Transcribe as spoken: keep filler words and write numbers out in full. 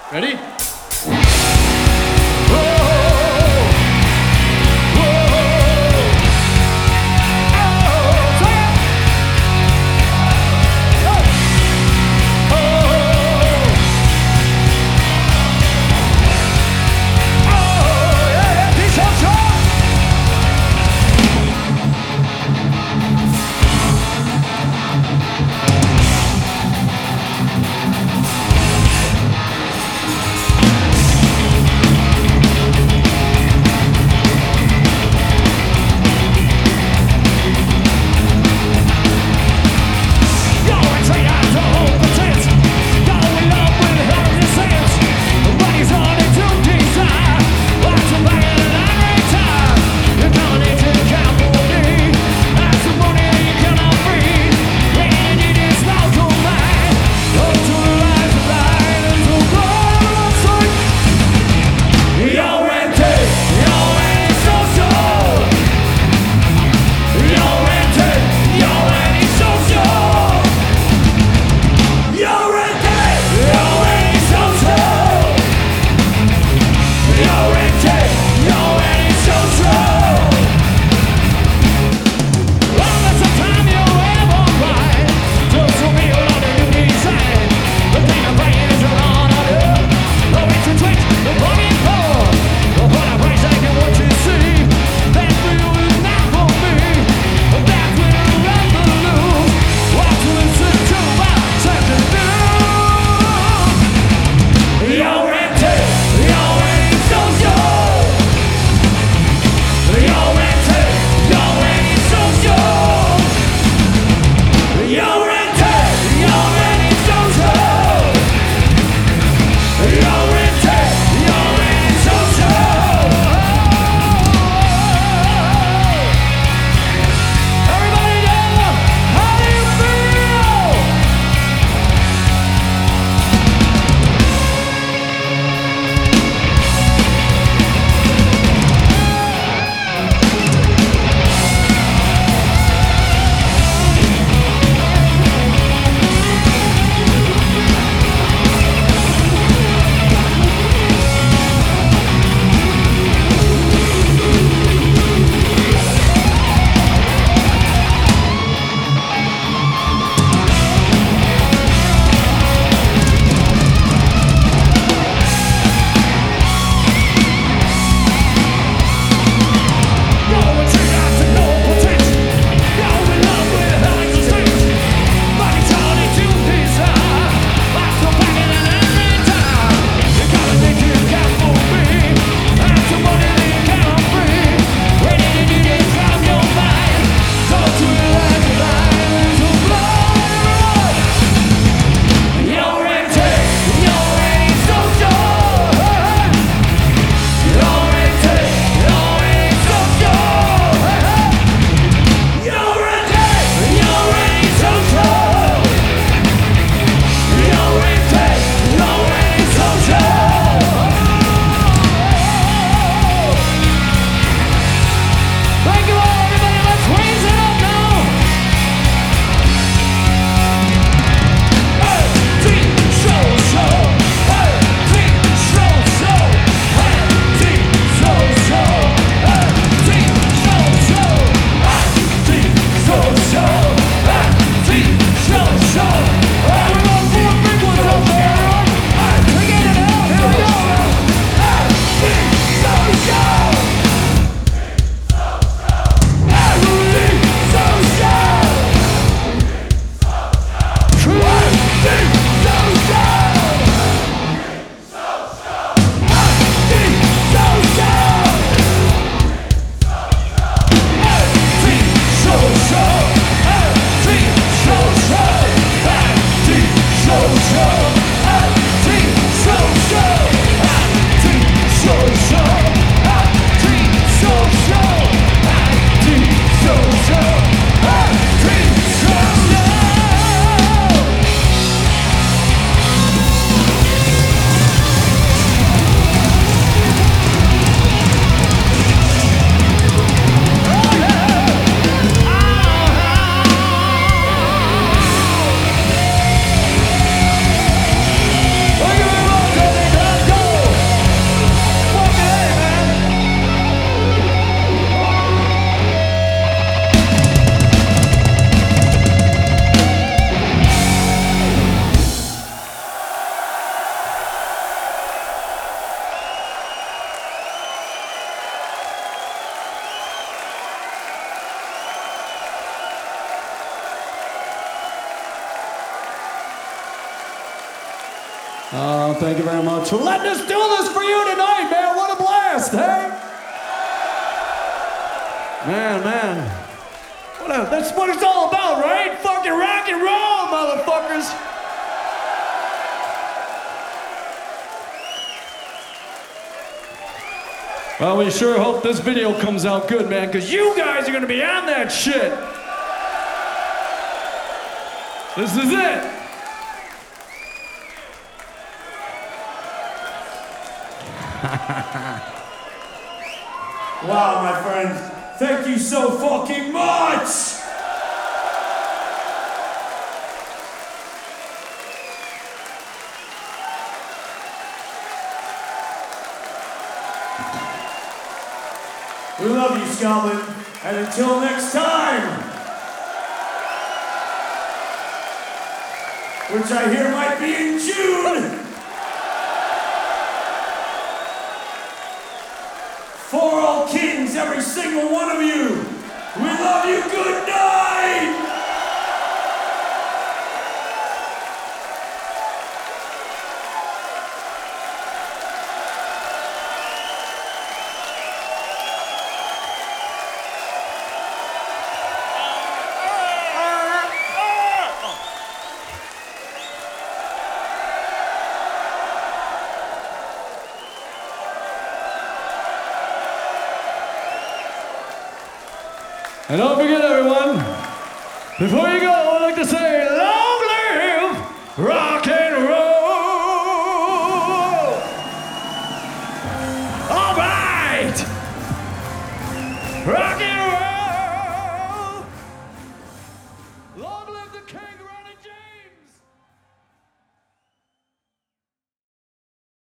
Ready? Oh, thank you very much for letting us do this for you tonight, man. What a blast, hey? Man, man. What a, that's what it's all about, right? Fucking rock and roll, motherfuckers. Well, we sure hope this video comes out good, man, because you guys are going to be on that shit. This is it. Wow, my friends, thank you so fucking much! We love you, Scotland, and until next time, which I hear might be in June, for all kings, every single one of you, we love you, good night! And don't forget, everyone, before you go, I'd like to say, long live rock!